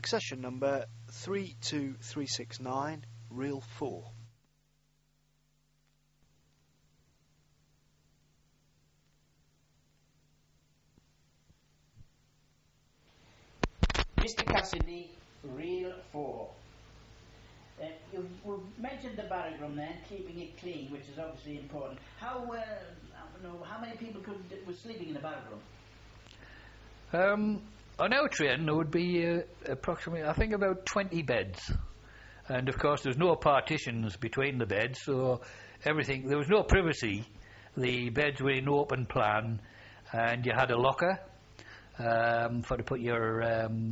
accession number 32369, reel 4. Mr. Cassidy, reel 4. You've mentioned the barrack room then, keeping it clean, which is obviously important. How many people were sleeping in the barrack room? On our train there would be approximately, I think, about 20 beds. And of course there's no partitions between the beds, so there was no privacy. The beds were in open plan, and you had a locker for to put your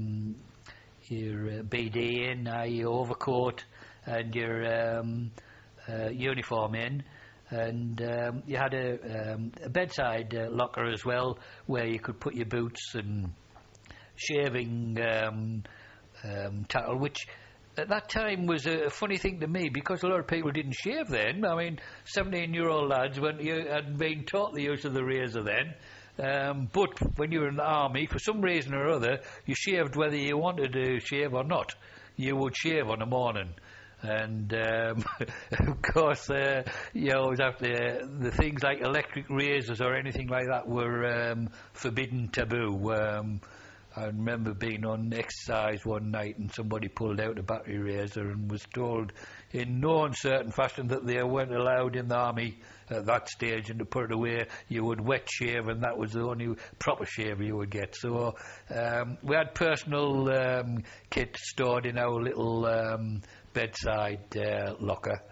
BD in, your overcoat and your uniform in, and you had a bedside locker as well, where you could put your boots and shaving towel, which at that time was a funny thing to me, because a lot of people didn't shave then. I mean, 17-year-old lads hadn't been taught the use of the razor then. But when you were in the army, for some reason or other, you shaved whether you wanted to shave or not. You would shave on a morning. And of course, after the things like electric razors or anything like that were forbidden, taboo. I remember being on exercise one night and somebody pulled out a battery razor and was told in no uncertain fashion that they weren't allowed in the army at that stage, and to put it away you would wet shave, and that was the only proper shave you would get. So we had personal kit stored in our little bedside locker.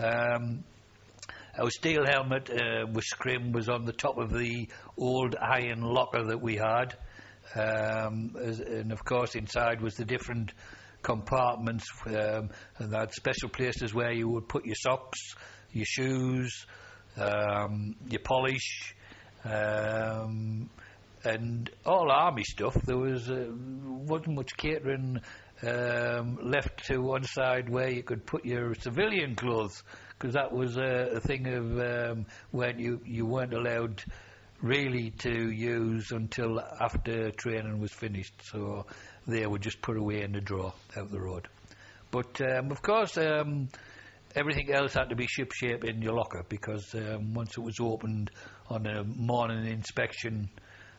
Our steel helmet with scrim was on the top of the old iron locker that we had. And of course inside was the different compartments, and they had special places where you would put your socks, your shoes, your polish, and all army stuff. There wasn't much catering left to one side where you could put your civilian clothes, because that was a thing of when you weren't allowed really to use until after training was finished, so they were just put away in the drawer out the road. But of course everything else had to be ship-shape in your locker, because once it was opened on a morning inspection,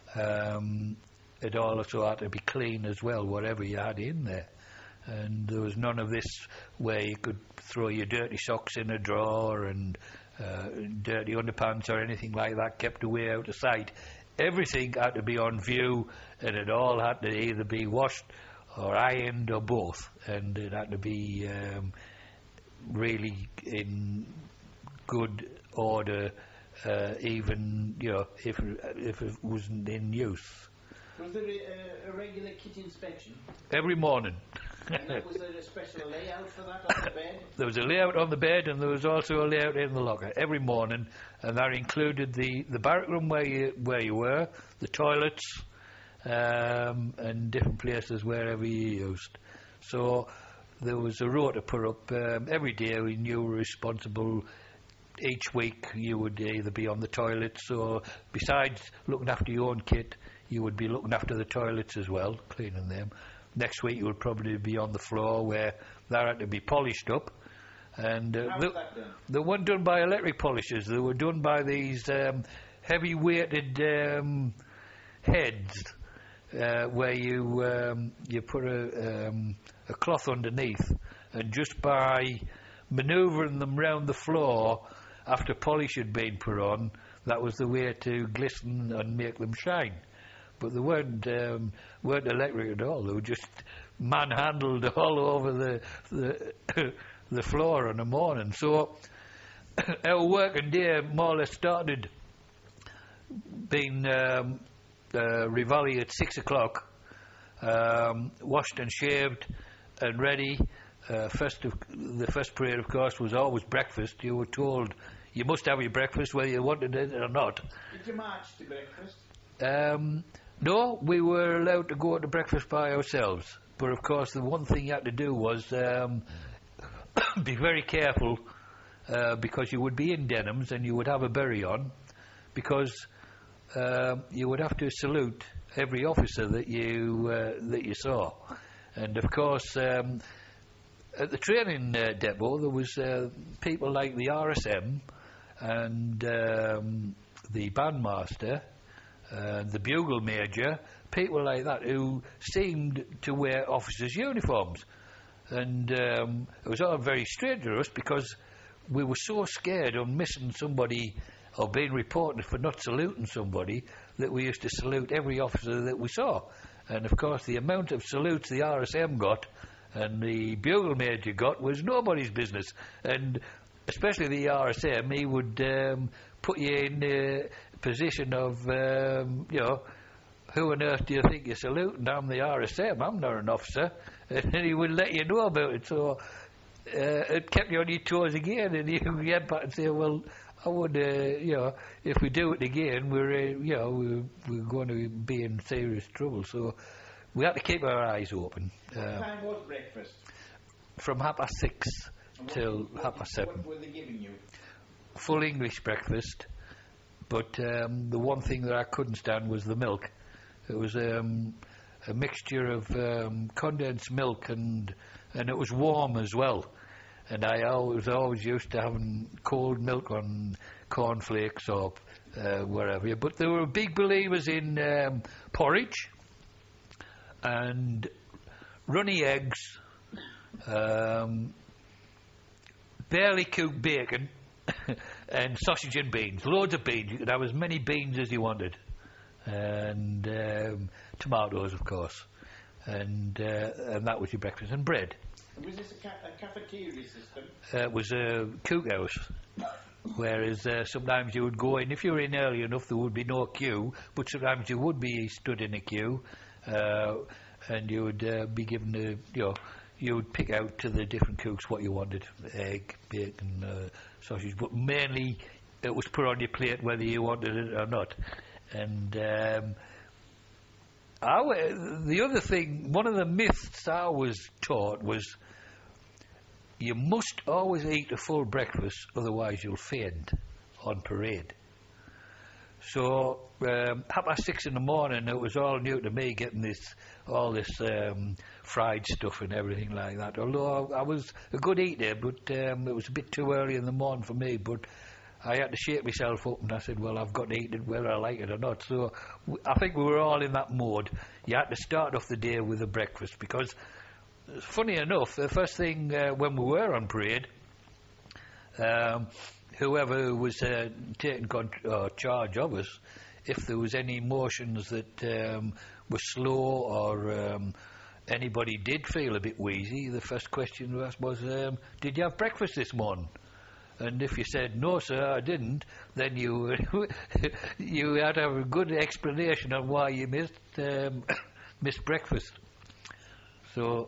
it also had to be clean as well, whatever you had in there. And there was none of this where you could throw your dirty socks in a drawer and dirty underpants or anything like that kept away out of sight. Everything had to be on view, and it all had to either be washed or ironed or both, and it had to be really in good order, even if it wasn't in use. Was there a regular kit inspection? Every morning. And was there a special layout for that on the bed? There was a layout on the bed, and there was also a layout in the locker every morning, and that included the barrack room where you were, the toilets, and different places wherever you used. So there was a rota put up every day. We knew we were responsible. Each week you would either be on the toilets, or besides looking after your own kit, you would be looking after the toilets as well, cleaning them. Next week you would probably be on the floor, where that had to be polished up. And how was that done? They weren't done by electric polishers. They were done by these heavy weighted heads, where you put a cloth underneath, and just by manoeuvring them round the floor after polish had been put on, that was the way to glisten and make them shine. But they weren't electric at all. They were just manhandled all over the floor in the morning. So our working day more or less started being Reveille at 6 o'clock, washed and shaved and ready. The first period, of course, was always breakfast. You were told you must have your breakfast whether you wanted it or not. Did you march to breakfast? No, we were allowed to go to breakfast by ourselves. But of course, the one thing you had to do was be very careful, because you would be in denims and you would have a beret on, because you would have to salute every officer that you saw. And of course, at the training depot, there was people like the RSM and the bandmaster, the bugle major, people like that who seemed to wear officers' uniforms. And it was all very strange to us because we were so scared of missing somebody or being reported for not saluting somebody that we used to salute every officer that we saw. And of course the amount of salutes the RSM got and the bugle major got was nobody's business. And especially the RSM, he would put you in a position of, who on earth do you think you're saluting? I'm the RSM, I'm not an officer. And he would let you know about it. So it kept you on your toes again, and you get back and say, well, I would, if we do it again, we're going to be in serious trouble. So we had to keep our eyes open. What time was breakfast? From 6:30 till 7:30. What were they giving you? Full English breakfast, but the one thing that I couldn't stand was the milk. It was a mixture of condensed milk and it was warm as well. And I was always used to having cold milk on cornflakes or wherever. But they were big believers in porridge and runny eggs, barely cooked bacon, and sausage and beans. Loads of beans. You could have as many beans as you wanted. And tomatoes, of course. And that was your breakfast. And bread. Was this a cafeteria system? It was a cookhouse. Whereas sometimes you would go in, if you were in early enough, there would be no queue, but sometimes you would be stood in a queue, and you would be given you would pick out to the different cooks what you wanted, egg, bacon, sausage, but mainly it was put on your plate whether you wanted it or not. And the other thing, one of the myths I was taught was you must always eat a full breakfast, otherwise you'll faint on parade. So 6:30 in the morning, it was all new to me getting all this fried stuff and everything like that. Although I was a good eater, but it was a bit too early in the morning for me. But I had to shake myself up, and I said, well, I've got to eat it whether I like it or not. So I think we were all in that mode. You had to start off the day with a breakfast, because funny enough, the first thing when we were on parade, whoever was taking charge of us, if there was any motions that were slow or anybody did feel a bit wheezy, the first question we asked was, did you have breakfast this morning? And if you said, no, sir, I didn't, then you had to have a good explanation on why you missed breakfast. So,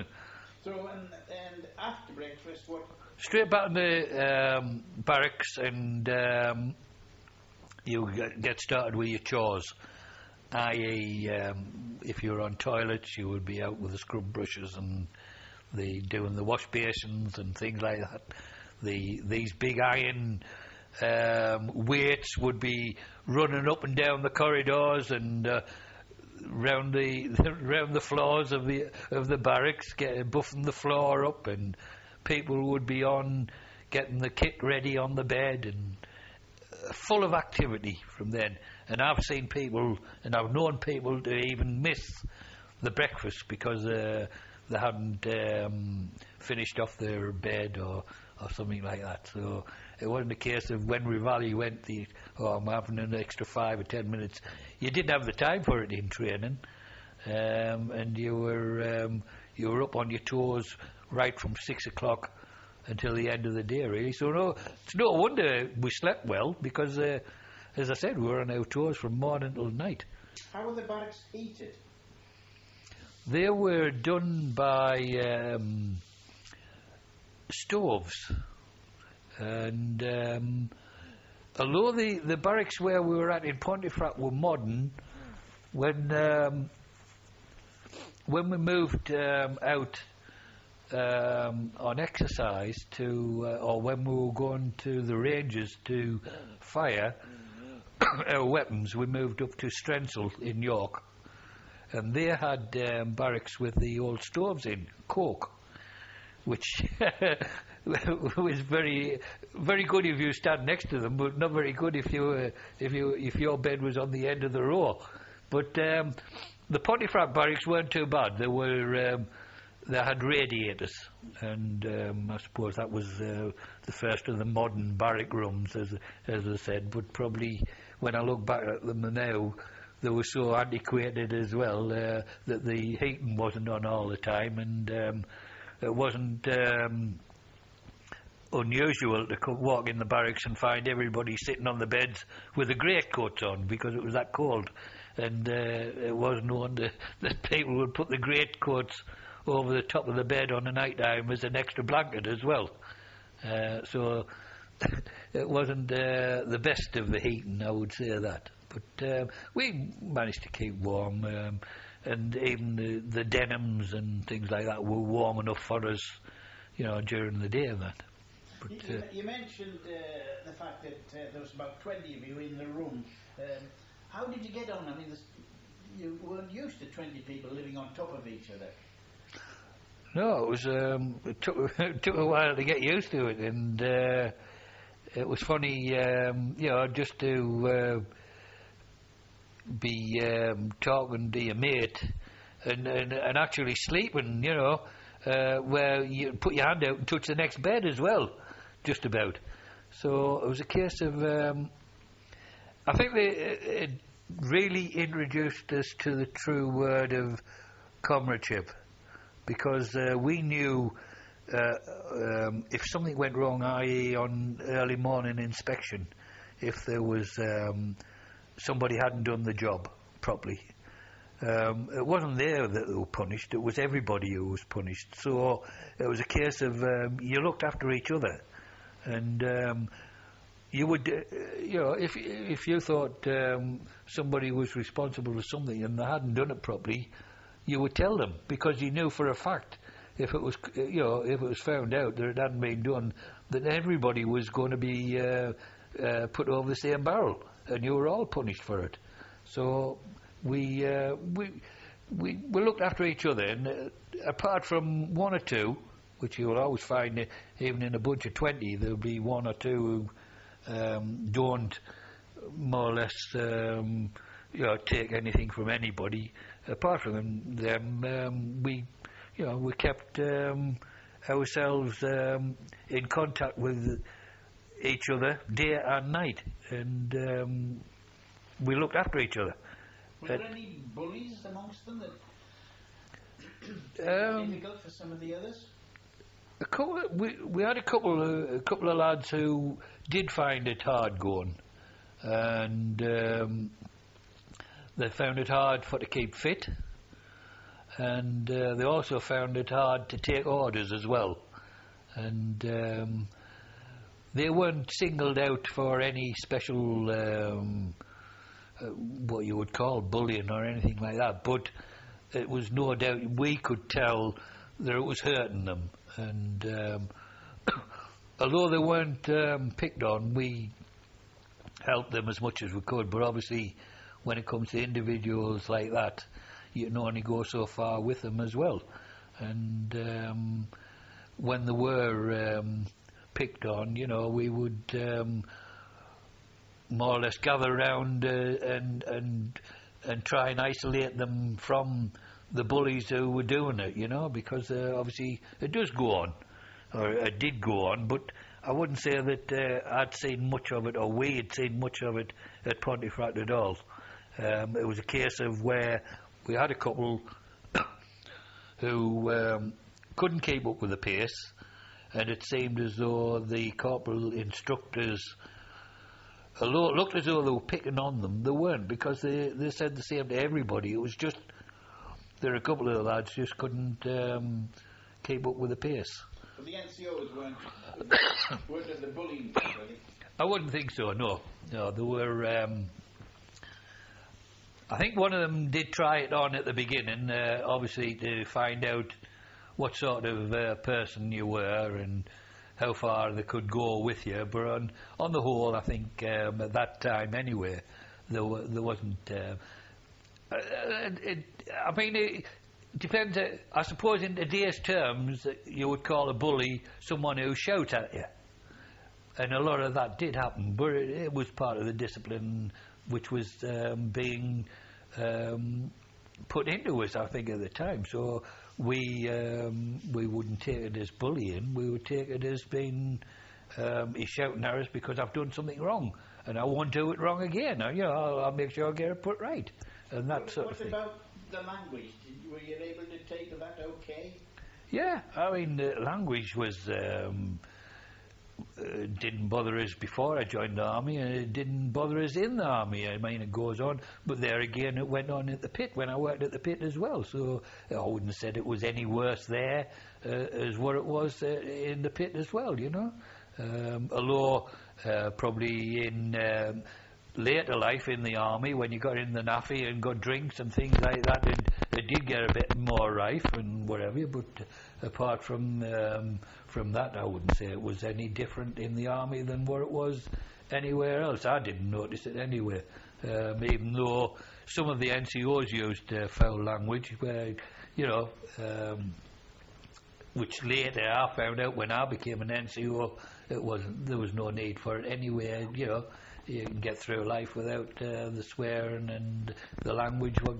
and after breakfast, what? Straight back in the barracks, and you get started with your chores. I.e., if you were on toilets, you would be out with the scrub brushes and doing the wash basins and things like that. These big iron weights would be running up and down the corridors and round the floors of the barracks, buffing the floor up, and people would be on getting the kit ready on the bed, and full of activity from then. And I've seen people, and I've known people to even miss the breakfast because they hadn't finished off their bed or something like that. So it wasn't a case of when Rivali went, I'm having an extra 5 or 10 minutes. You didn't have the time for it in training, and you were up on your toes right from 6 o'clock until the end of the day, really. So it's no wonder we slept well, because as I said, we were on our toes from morning till night. How were the barracks heated? They were done by stoves, and although the barracks where we were at in Pontefract were modern, when we moved out on exercise or when we were going to the ranges to fire our weapons, we moved up to Strensall in York, and they had barracks with the old stoves in, coke, which was very, very good if you stand next to them, but not very good if your bed was on the end of the row. But the Pontefract barracks weren't too bad. They had radiators, and I suppose that was the first of the modern barrack rooms, as I said. But probably when I look back at them now, they were so antiquated as well that the heating wasn't on all the time, and it wasn't unusual to walk in the barracks and find everybody sitting on the beds with the greatcoats on, because it was that cold. And it was known that people would put the greatcoats over the top of the bed on the night time as an extra blanket as well. So it wasn't the best of the heating, I would say that. But we managed to keep warm, and even the denims and things like that were warm enough for us, during the day and that. But, you mentioned the fact that there was about 20 of you in the room. How did you get on? I mean, you weren't used to 20 people living on top of each other. No, it was. It took a while to get used to it, and it was funny, just to be talking to your mate and actually sleeping, where you put your hand out and touch the next bed as well, just about. So it was a case of. I think it really introduced us to the true word of comradeship, because we knew if something went wrong, i.e. on early morning inspection, if there was somebody hadn't done the job properly, it wasn't there that they were punished, it was everybody who was punished. So it was a case of you looked after each other, and you would, if you thought somebody was responsible for something and they hadn't done it properly, you would tell them, because you knew for a fact if it was, if it was found out that it hadn't been done, that everybody was going to be put over the same barrel, and you were all punished for it. So we looked after each other, and apart from one or two, which you will always find, even in a bunch of 20, there'll be one or two who don't more or less take anything from anybody. Apart from them, we kept ourselves in contact with each other day and night, and we looked after each other. Were there any bullies amongst them that difficult for some of the others? We had a couple of lads who did find it hard going, and they found it hard to keep fit, and they also found it hard to take orders as well, and they weren't singled out for any special what you would call bullying or anything like that, but it was no doubt we could tell that it was hurting them, and although they weren't picked on, we helped them as much as we could. But obviously when it comes to individuals like that, you can only go so far with them as well, and when they were picked on, we would more or less gather around and try and isolate them from the bullies who were doing it, because obviously it does go on, or it did go on, but I wouldn't say that I'd seen much of it, or we had seen much of it at Pontefract at all. It was a case of where we had a couple who couldn't keep up with the pace, and it seemed as though the corporal instructors, although it looked as though they were picking on them, they weren't, because they said the same to everybody. It was just there were a couple of the lads just couldn't keep up with the pace. But the NCOs weren't at the bullying, really? I wouldn't think so, no. No, there were... I think one of them did try it on at the beginning, obviously to find out what sort of person you were and how far they could go with you. But on the whole, I think at that time anyway, there wasn't I mean, it depends. I suppose in today's terms, you would call a bully someone who shouts at you. And a lot of that did happen, but it was part of the discipline which was being put into us, I think, at the time. So we wouldn't take it as bullying. We would take it as being he's shouting at us because I've done something wrong, and I won't do it wrong again. I'll make sure I get it put right, and that sort of thing. What about the language? Were you able to take to that okay? Yeah, I mean, language was. Didn't bother us before I joined the army, and it didn't bother us in the army. I mean, it goes on, but there again, it went on at the pit when I worked at the pit as well. So I wouldn't have said it was any worse there as what it was in the pit as well. Although probably in later life in the army, when you got in the naffy and got drinks and things like that, it did get a bit more rife and whatever. But apart from that, I wouldn't say it was any different in the army than what it was anywhere else. I didn't notice it anywhere, even though some of the NCOs used foul language, where which later I found out when I became an NCO, there was no need for it anywhere. You can get through life without the swearing and the language what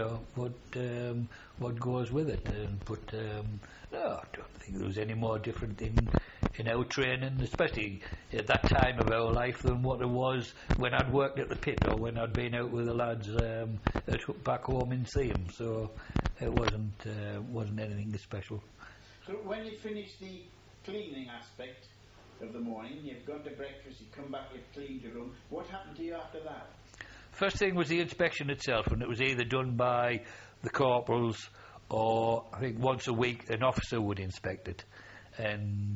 goes with it. No, I don't think there was any more different in our training, especially at that time of our life, than what it was when I'd worked at the pit or when I'd been out with the lads back home in Seaham. So it wasn't anything special. So when you finish the cleaning aspect of the morning, you've gone to breakfast, you come back, you've cleaned your room. What happened to you after that? First thing was the inspection itself, and it was either done by the corporals or I think once a week an officer would inspect it. And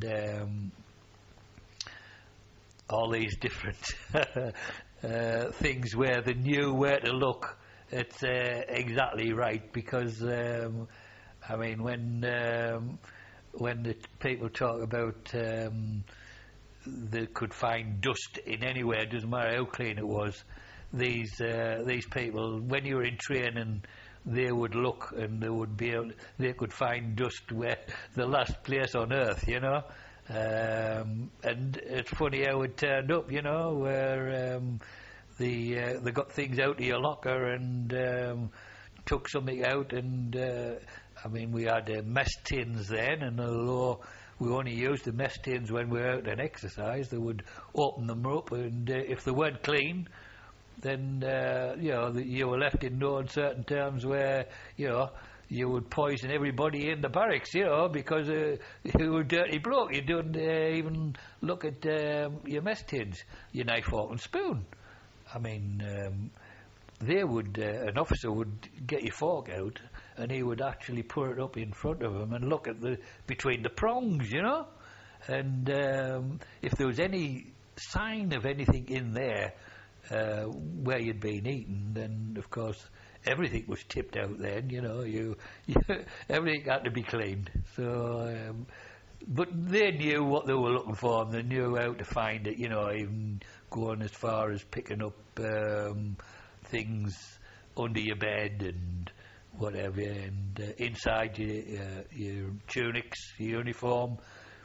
all these different things where they knew where to look. It's exactly right, because I mean, when the people talk about they could find dust in anywhere, it doesn't matter how clean it was. These people, when you were in training, they would look and they could find dust where the last place on earth, and it's funny how it turned up, where they got things out of your locker and took something out, and I mean, we had mess tins then, and although we only used the mess tins when we were out on exercise, they would open them up, and if they weren't clean, then you were left in no uncertain terms where you would poison everybody in the barracks, because you were a dirty bloke. You didn't even look at your mess tins, your knife, fork and spoon. I mean, an officer would get your fork out, and he would actually put it up in front of him and look at between the prongs, and if there was any sign of anything in there where you'd been eaten, then of course everything was tipped out then, everything had to be cleaned. So but they knew what they were looking for, and they knew how to find it, even going as far as picking up things under your bed and whatever, and inside your tunics, your uniform.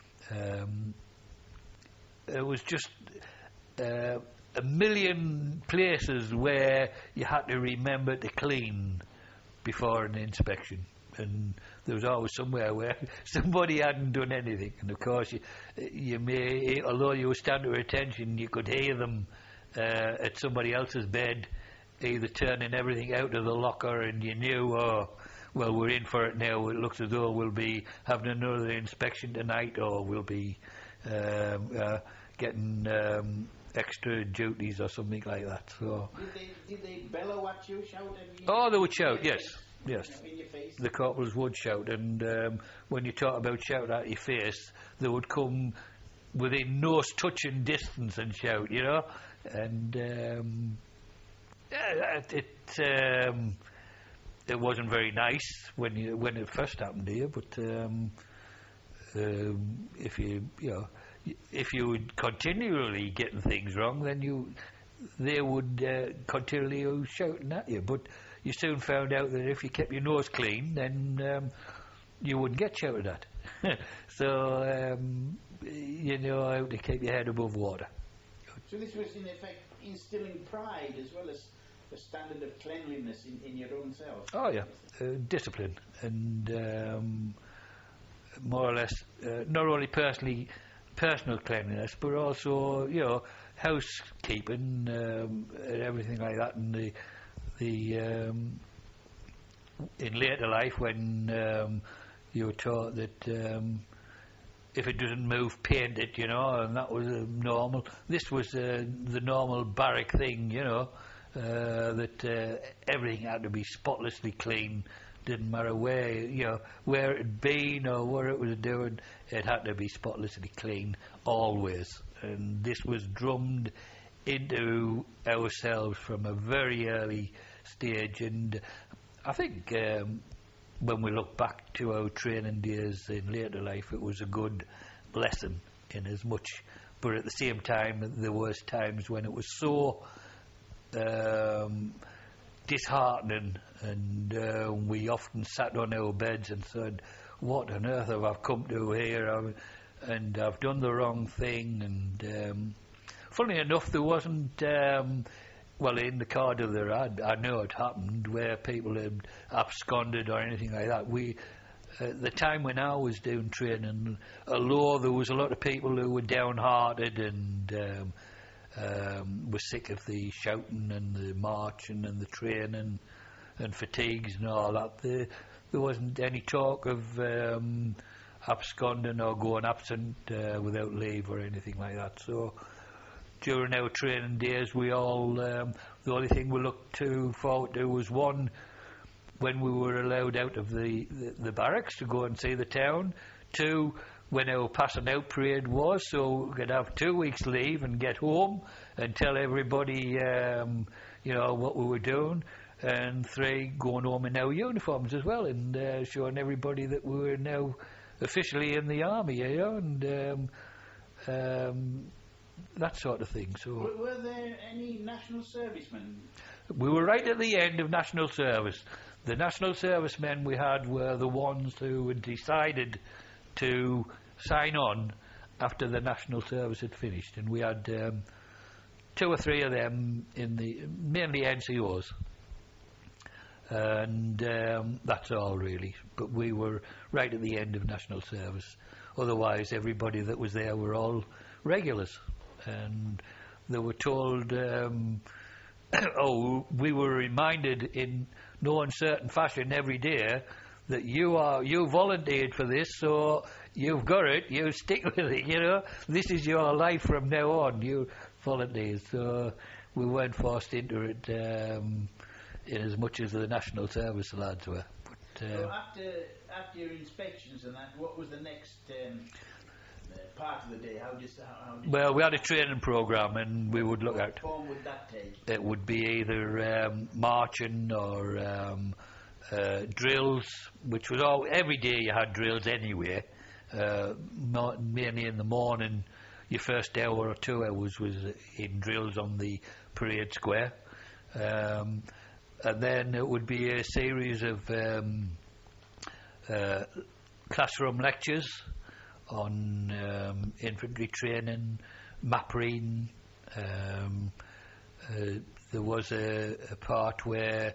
It was just a million places where you had to remember to clean before an inspection, and there was always somewhere where somebody hadn't done anything, and of course you may, although you were standing at attention, you could hear them at somebody else's bed either turning everything out of the locker, and you knew, oh, well, we're in for it now, it looks as though we'll be having another inspection tonight, or we'll be getting extra duties or something like that. So did they bellow at you, shout at you? Oh, they would shout, yes. Yes, in your face? The corporals would shout, and when you talk about shout at your face, they would come within nose-touching distance and shout, and it wasn't very nice when it first happened to you, but if you would continually getting things wrong, then they would continually shouting at you. But you soon found out that if you kept your nose clean, then you wouldn't get shouted at. So you know how to keep your head above water. So this was in effect instilling pride as well as a standard of cleanliness in your own self. Oh yeah, discipline and more or less not only personal cleanliness, but also housekeeping and everything like that. And the in later life when you were taught that if it doesn't move, paint it, and that was normal. This was the normal barrack thing, that everything had to be spotlessly clean. Didn't matter where it had been or what it was doing, it had to be spotlessly clean always. And this was drummed into ourselves from a very early stage. And I think when we look back to our training days in later life, it was a good lesson in as much. But at the same time, there was times when it was so disheartening, and we often sat on our beds and said, what on earth have I come to here, and I've done the wrong thing. And funnily enough, there wasn't well, in the Cardiff there I know it happened where people had absconded or anything like that. The time when I was doing training, although there was a lot of people who were downhearted and were sick of the shouting and the marching and the training and fatigues and all that, there wasn't any talk of absconding or going absent without leave or anything like that. So during our training days, we all the only thing we looked forward to was one, when we were allowed out of the barracks to go and see the town. Two, when our passing out period was, so we could have 2 weeks leave and get home and tell everybody, what we were doing. And three, going home in our uniforms as well and showing everybody that we were now officially in the army, and that sort of thing. So, were there any national servicemen? We were right at the end of national service. The national servicemen we had were the ones who had decided to sign on after the national service had finished, and we had 2 or 3 of them mainly NCOs, and that's all really. But we were right at the end of national service. Otherwise, everybody that was there were all regulars, and they were told, we were reminded in no uncertain fashion every day that you volunteered for this, so you've got it, you stick with it, this is your life from now on, you volunteered. So we weren't forced into it in as much as the national service lads were. But, so after your inspections and that, what was the next part of the day? How well, we had a training programme, and we would look at. What form would that take? It would be either marching or drills, which was all every day. You had drills anyway. Mainly in the morning, your first hour or 2 hours was in drills on the parade square, and then it would be a series of classroom lectures on infantry training, map reading. There was a part where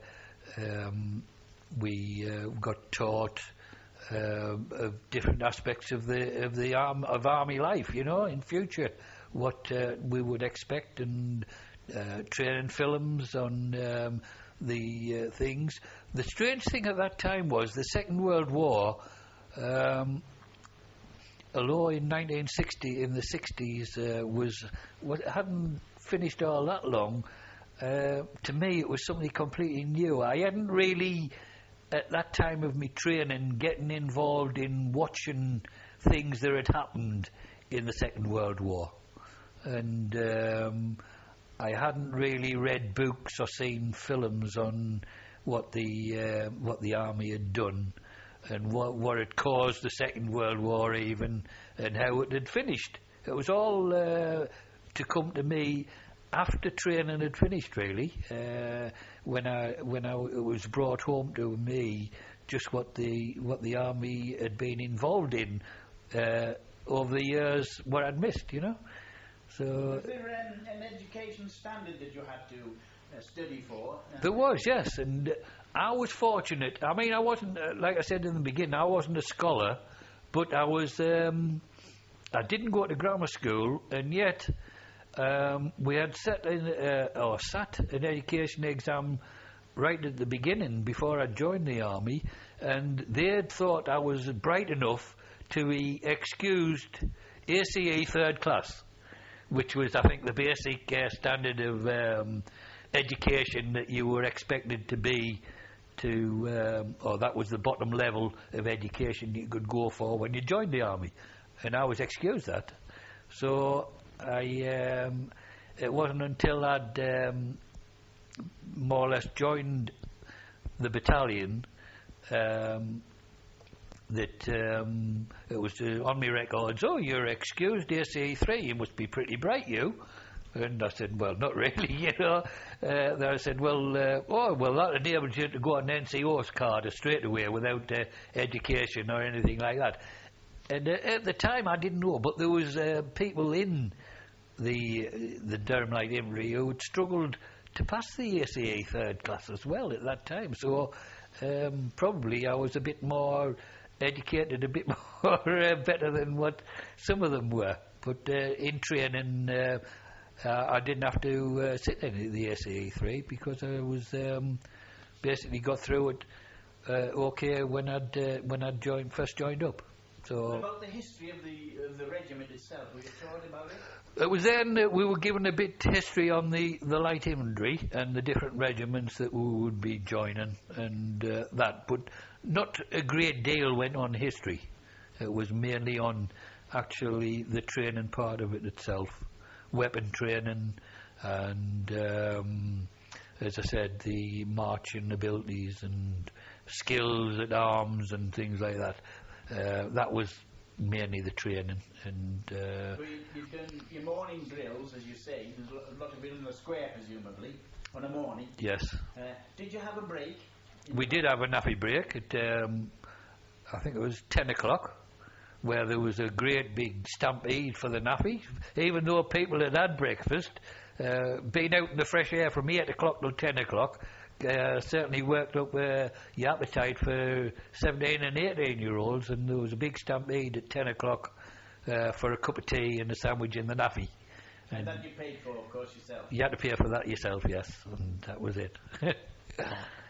we got taught of different aspects of army life, in future, what we would expect, and training films on the things. The strange thing at that time was the Second World War. Although in 1960, in the 60s, hadn't finished all that long, to me it was something completely new. I hadn't really, at that time of me training, getting involved in watching things that had happened in the Second World War. And I hadn't really read books or seen films on what the army had done, and what had caused the Second World War even, and how it had finished. It was all to come to me after training had finished, really, when it was brought home to me just what the army had been involved in over the years, what I'd missed, you know. So was there an education standard that you had to study for? There was, yes, and I was fortunate. I mean, I wasn't, like I said in the beginning, I wasn't a scholar, but I was. I didn't go to grammar school, and yet we had sat an education exam right at the beginning before I joined the army, and they had thought I was bright enough to be excused ACE third class, which was, I think, the basic standard of education that you were expected to be or that was the bottom level of education you could go for when you joined the army, and I was excused that. So it wasn't until I'd more or less joined the battalion that it was on my records, "Oh, you're excused ACE3, you must be pretty bright, you." And I said, "Well, not really, you know." Then I said, well, that enabled you to go on an NCO's card straight away without education or anything like that. And at the time I didn't know, but there was people in the Durham Light Infantry who had struggled to pass the ACA third class as well at that time. So probably I was a bit more educated, a bit more better than what some of them were. But in training, I didn't have to sit in the SAE3 because I was basically got through it okay when I'd first joined up. So what about the history of the regiment itself? Were you taught about it? It was then that we were given a bit history on the light infantry and the different regiments that we would be joining and that, but not a great deal went on history. It was mainly on actually the training part of it itself, weapon training and as I said, the marching abilities and skills at arms and things like that. That was mainly the training. And so you've done your morning drills, as you say. There's a lot of it in the square, presumably, on a morning. Yes. Did you have a break? We did have a nappy break at I think it was 10 o'clock, where there was a great big stampede for the nappy. Even though people had breakfast, being out in the fresh air from 8 o'clock till 10 o'clock certainly worked up your appetite for 17 and 18-year-olds, and there was a big stampede at 10 o'clock for a cup of tea and a sandwich in the nappy. And that you paid for, of course, yourself? You had to pay for that yourself, yes, and that was it.